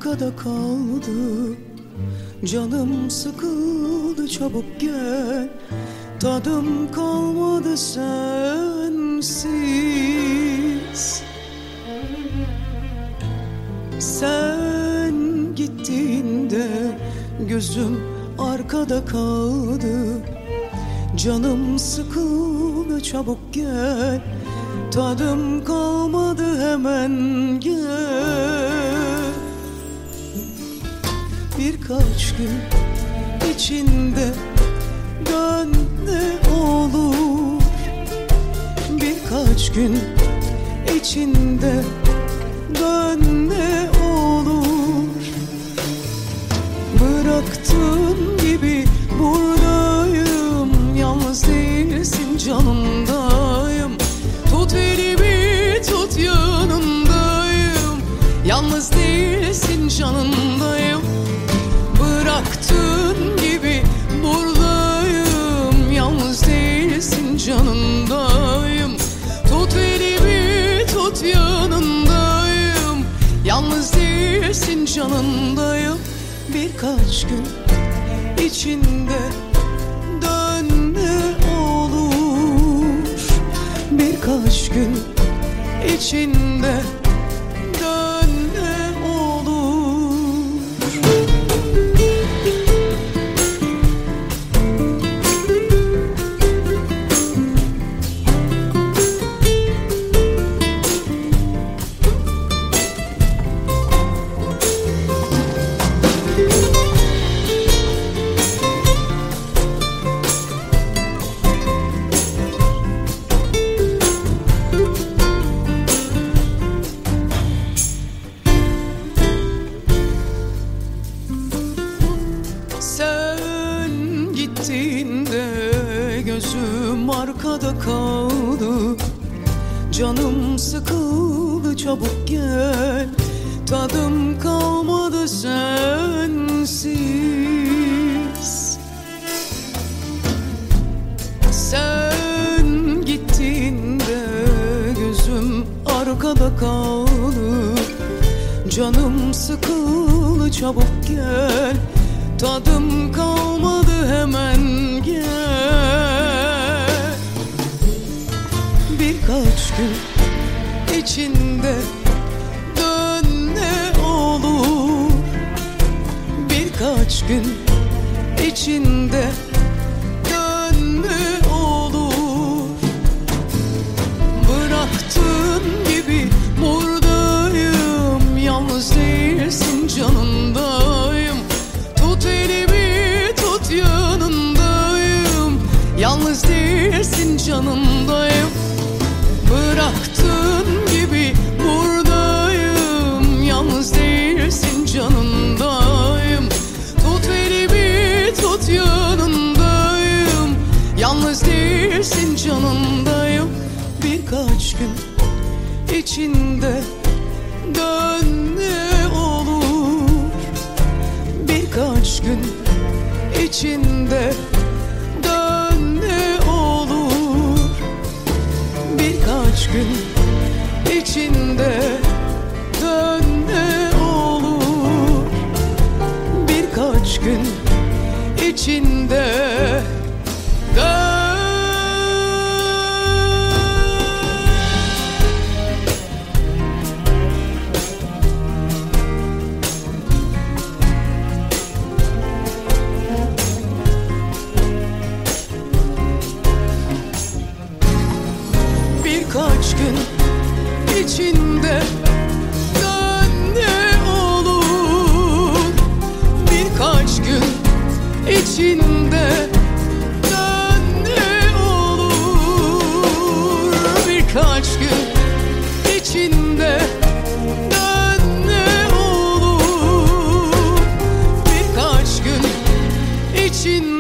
arkada kaldı. Canım sıkıldı, çabuk gel. Tadım kalmadı sensiz. Sen gittiğinde gözüm arkada kaldı. Canım sıkıldı, çabuk gel. Tadım kalmadı, hemen gel. Birkaç gün içinde dön ne olur. Birkaç gün içinde dön ne olur. Bıraktığın gibi buradayım. Yalnız değilsin, canımdayım. Tut elimi, tut yanımdayım. Yalnız değilsin, canımdayım. Bıraktığın gibi buradayım. Yalnız değilsin, canımdayım. Tut elimi, tut yanımdayım. Yalnız değilsin, canımdayım. Birkaç gün içinde dön ne olur. Birkaç gün içinde dön ne olur. Gözüm arkada kaldı. Canım sıkıldı, çabuk gel. Tadım kalmadı sensiz. Sen gittiğinde gözüm arkada kaldı. Canım sıkıldı, çabuk gel. Tadım kalmadı, hemen gel. Birkaç gün içinde dön ne olur. Birkaç gün içinde dön ne olur. Bıraktığın gibi buradayım. Yalnız değilsin, canımdayım. Tut elimi, tut yanındayım. Yalnız değilsin, canımdayım. Bıraktığın gibi buradayım. Yalnız değilsin, canımdayım. Tut elimi, tut yanındayım. Yalnız değilsin, canımdayım. Birkaç gün içinde dön ne olur. Birkaç gün içinde dön ne olur. Birkaç gün içinde dön ne olur. Birkaç gün içinde dön. Birkaç gün içinde dön ne olur. Birkaç gün içinde dön ne olur. Birkaç gün içinde dön ne olur. Birkaç gün içinde